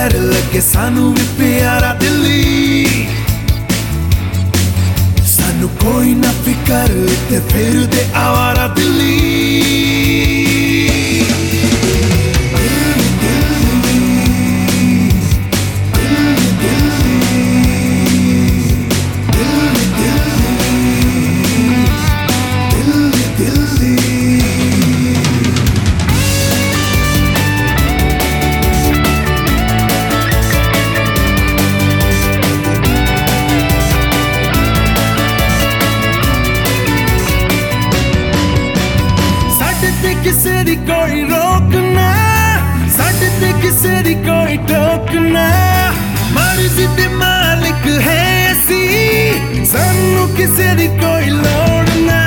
शहर लगे सानू भी प्यारा दिल्ली। सानू कोई ना फिकर ते फिर दे आवारा दिल्ली। किसे दी कोई रोकना, साडे ते किसे दी कोई टोकना। मर्जी दे मालिक है असी, सानू किसे दी कोई लोड़ ना।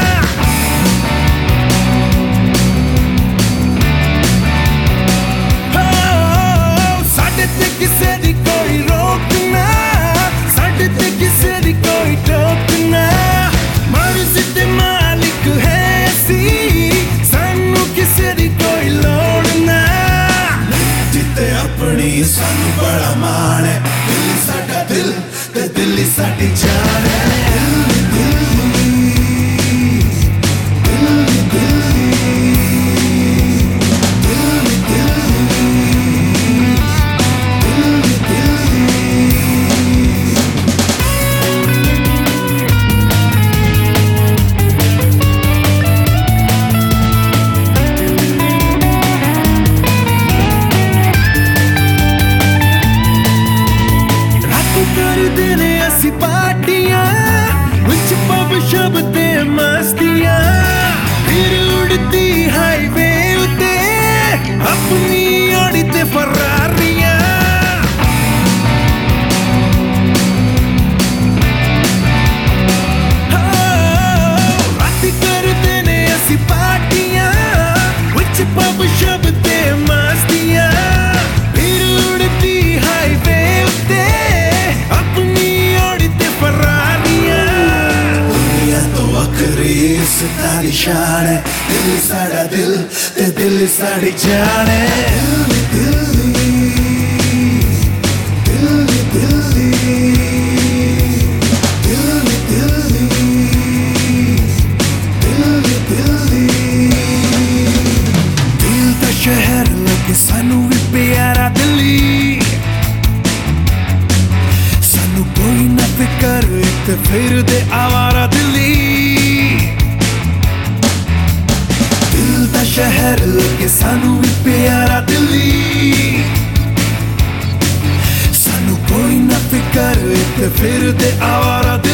साडे ते किसे दी कोई रोकना, साडे ते किसे दी कोई टोकना। मर्जी दे मालिक है असी, किसे दी कोई लोड़ ना। जिते अपनी सानू बड़ा मान है, दिल्ली साडा दिल ते दिल्ली साडी जान है। पार्टियां विच पब शब ते मस्तियां, फिर उड़ती हाईवे उते अपनी ओड़ी ते फरारियां। राती करदे ने असी पार्टियां विच पब शब ते मस्तियां, फिर उड़ती हाईवे उते अपनी सारी शान है। दिल्ली साडा दिल ते दिल्ली साडी जान है। दिल्ली दिल्ली दिल्ली दिल्ली दिल्ली दिल्ली दिल दा शहर लगे सानू भी प्यारा दिल्ली। सानू कोई ना फिकर ते फिर दे आवारा दिल्ली। शहर लगे सानू भी प्यारा दिल्ली। सानू कोई ना फिकर ते फिर दे आवारा